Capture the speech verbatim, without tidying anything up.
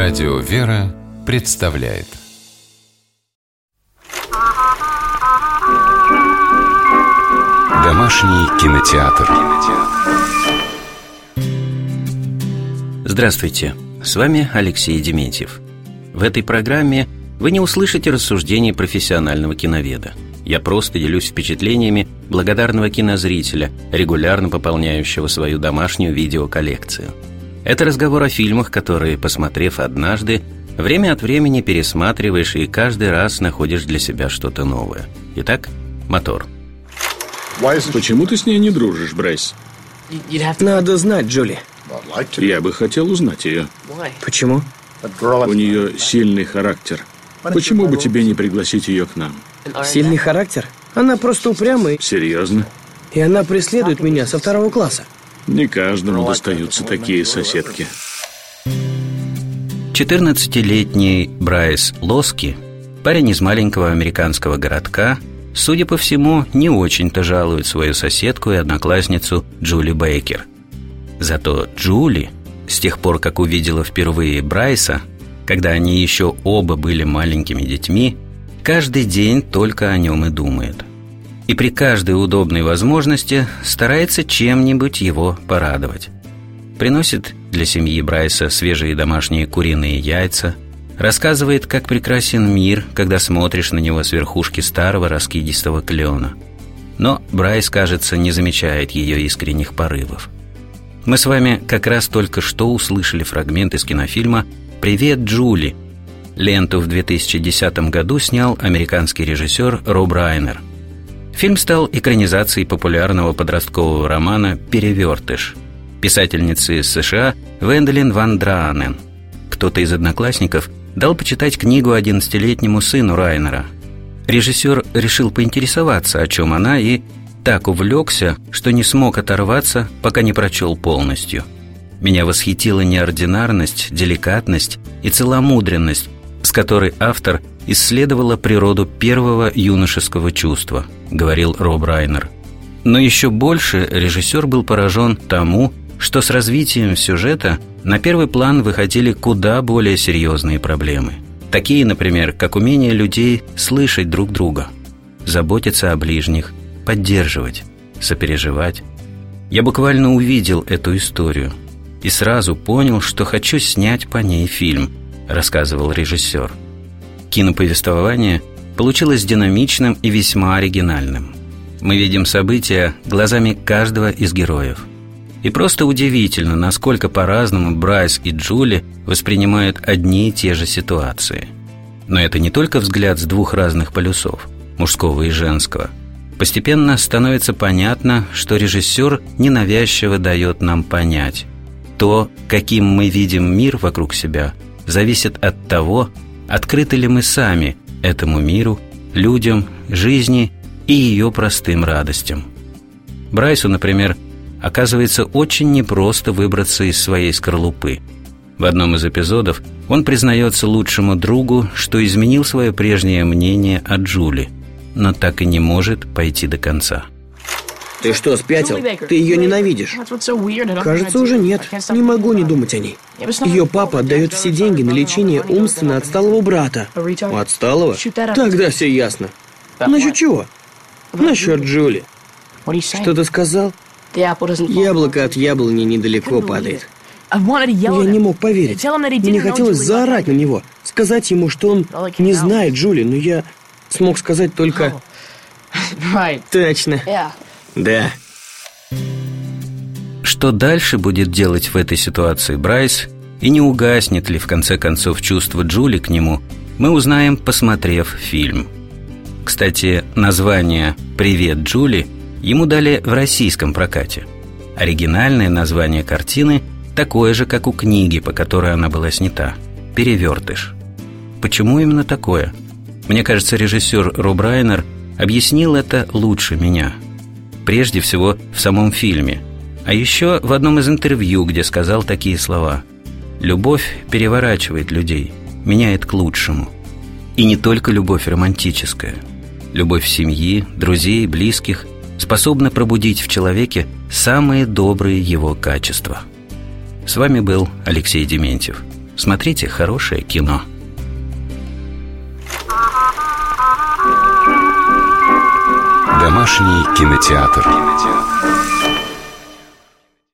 Радио «Вера» представляет Домашний кинотеатр. Здравствуйте, с вами Алексей Дементьев. В этой программе вы не услышите рассуждений профессионального киноведа. Я просто делюсь впечатлениями благодарного кинозрителя, регулярно пополняющего свою домашнюю видеоколлекцию. Это разговор о фильмах, которые, посмотрев однажды, время от времени пересматриваешь и каждый раз находишь для себя что-то новое. Итак, мотор. Почему ты с ней не дружишь, Брайс? Надо знать, Джули. Я бы хотел узнать ее. Почему? У нее сильный характер. Почему бы тебе не пригласить ее к нам? Сильный характер? Она просто упрямая. Серьезно? И она преследует меня со второго класса. Не каждому достаются такие соседки. четырнадцатилетний Брайс Лоски, парень из маленького американского городка, судя по всему, не очень-то жалует свою соседку и одноклассницу Джули Бейкер. Зато Джули, с тех пор, как увидела впервые Брайса, когда они еще оба были маленькими детьми, каждый день только о нем и думает. И при каждой удобной возможности старается чем-нибудь его порадовать. Приносит для семьи Брайса свежие домашние куриные яйца, рассказывает, как прекрасен мир, когда смотришь на него с верхушки старого раскидистого клена. Но Брайс, кажется, не замечает ее искренних порывов. Мы с вами как раз только что услышали фрагмент из кинофильма «Привет, Джули». Ленту в две тысячи десятом году снял американский режиссер Роб Райнер. Фильм стал экранизацией популярного подросткового романа «Перевертыш» писательницы из США Венделин Ван Драанен. Кто-то из одноклассников дал почитать книгу одиннадцатилетнему сыну Райнера. Режиссер решил поинтересоваться, о чем она, и так увлекся, что не смог оторваться, пока не прочел полностью. Меня восхитила неординарность, деликатность и целомудренность, с которой автор исследовала природу первого юношеского чувства, говорил Роб Райнер. Но еще больше режиссер был поражен тому, что с развитием сюжета на первый план выходили куда более серьезные проблемы. Такие, например, как умение людей слышать друг друга, заботиться о ближних, поддерживать, сопереживать. Я буквально увидел эту историю и сразу понял, что хочу снять по ней фильм, рассказывал режиссер. Киноповествование получилось динамичным и весьма оригинальным. Мы видим события глазами каждого из героев. И просто удивительно, насколько по-разному Брайс и Джули воспринимают одни и те же ситуации. Но это не только взгляд с двух разных полюсов, мужского и женского. Постепенно становится понятно, что режиссер ненавязчиво дает нам понять: то, каким мы видим мир вокруг себя, зависит от того, открыты ли мы сами этому миру, людям, жизни и ее простым радостям. Брайсу, например, оказывается очень непросто выбраться из своей скорлупы. В одном из эпизодов он признается лучшему другу, что изменил свое прежнее мнение о Джули, но так и не может пойти до конца. Ты что, спятил? Ты ее ненавидишь? Кажется, уже нет. Не могу не думать о ней. Ее папа отдает все деньги на лечение умственно отсталого брата. Отсталого? Тогда все ясно. Насчет чего? Насчет Джули. Что ты сказал? Яблоко от яблони недалеко падает. Я не мог поверить. Мне хотелось заорать на него, сказать ему, что он не знает Джули, но я смог сказать только... Точно. Да. Что дальше будет делать в этой ситуации Брайс, и не угаснет ли в конце концов чувство Джули к нему, мы узнаем, посмотрев фильм. Кстати, название «Привет, Джули» ему дали в российском прокате. Оригинальное название картины такое же, как у книги, по которой она была снята – «Перевертыш». Почему именно такое? Мне кажется, режиссер Роб Райнер объяснил это лучше меня. Прежде всего, в самом фильме. А еще в одном из интервью, где сказал такие слова: «Любовь переворачивает людей, меняет к лучшему». И не только любовь романтическая. Любовь семьи, друзей, близких способна пробудить в человеке самые добрые его качества. С вами был Алексей Дементьев. Смотрите хорошее кино. Домашний кинотеатр.